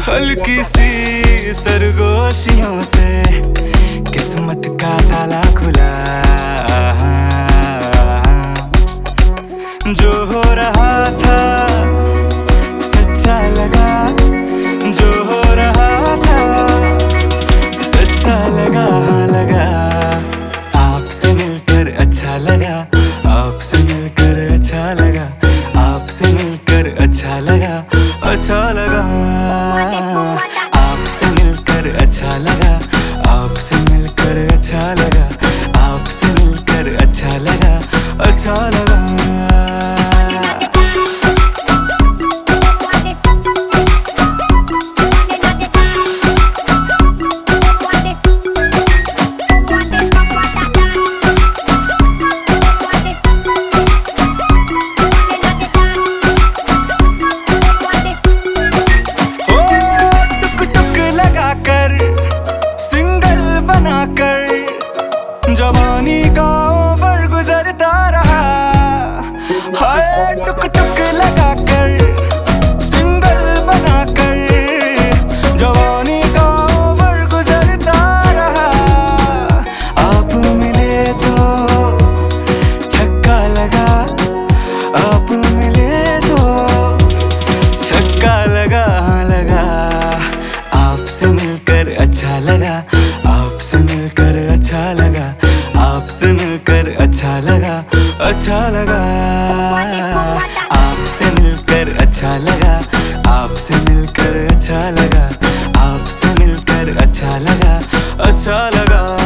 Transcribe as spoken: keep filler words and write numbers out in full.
हल्की सी सरगोशियों से किस्मत का ताला खुला, जो हो रहा था सच्चा लगा, जो हो रहा था सच्चा लगा लगा। आपसे मिलकर अच्छा लगा, आपसे मिलकर अच्छा लगा, आपसे मिलकर अच्छा लगा, अच्छा लगा। आपसे मिलकर अच्छा लगा, आपसे मिलकर अच्छा लगा, आपसे मिलकर अच्छा लगा, अच्छा लगा। जवानी का उम्र गुजरता रहा, हाय टुक टुक लगा कर सिंगल बना कर, जवानी का उम्र गुजरता रहा। आप मिले तो छक्का लगा, आप मिले तो छक्का लगा लगा। आपसे मिलकर अच्छा लगा, आपसे मिलकर अच्छा लगा, आपसे मिलकर अच्छा लगा, अच्छा लगा। आपसे मिलकर अच्छा लगा, आपसे मिलकर अच्छा लगा, आपसे मिलकर अच्छा लगा, अच्छा लगा।